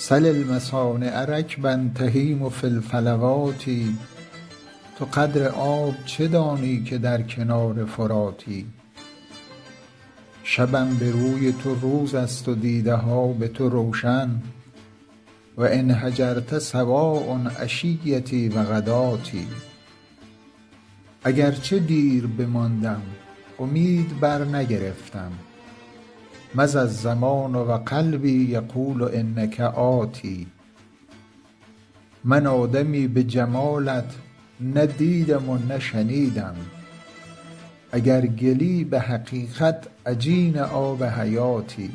سل المصانع رکبا تهیم فی الفلوات. تو قدر آب چه دانی که در کنار فراتی. شبم به روی تو روز است و دیده ها به تو روشن. و ان هجرت سواء عشیتی و غداتی. اگر چه دیر بماندم امید بر نگرفتم. مضی الزمان و قلبی یقول انک آتی. من آدمی به جمالت نه دیدم و نه شنیدم. اگر گلی به حقیقت عجین آب حیاتی.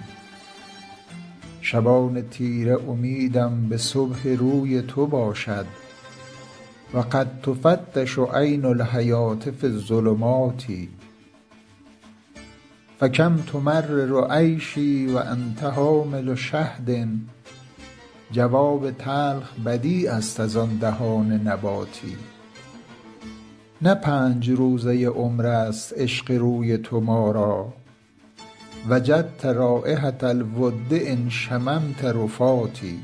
شبان تیره امیدم به صبح روی تو باشد. و قد تفتش عین الحیاة فی الظلمات. فکم تمرر عیشی و انت حامل شهد. جواب تلخ بدیع است از آن دهان نباتی. نه 5 روزه عمر است عشق روی تو ما را. وجدت رایحة الود ان شممت رفاتی.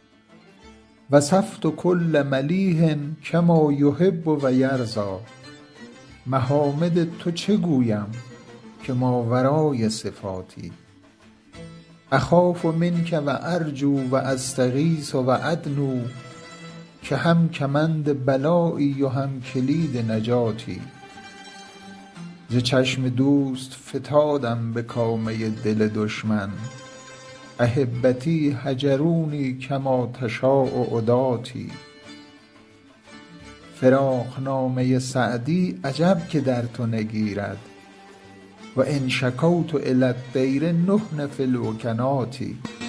وصفت کل ملیح کما یحب و یرضی. محامد تو چه گویم که ماورای صفاتی. اخاف منک و ارجو و استغیث و ادنو. که هم کمند بلایی و هم کلید نجاتی. ز چشم دوست فتادم به کامه دل دشمن. احبتی هجرونی کما تشاء عداتی. فراقنامه سعدی عجب که در تو نگیرد. و ان شکوت الی الدیر نحن فی الوکنات.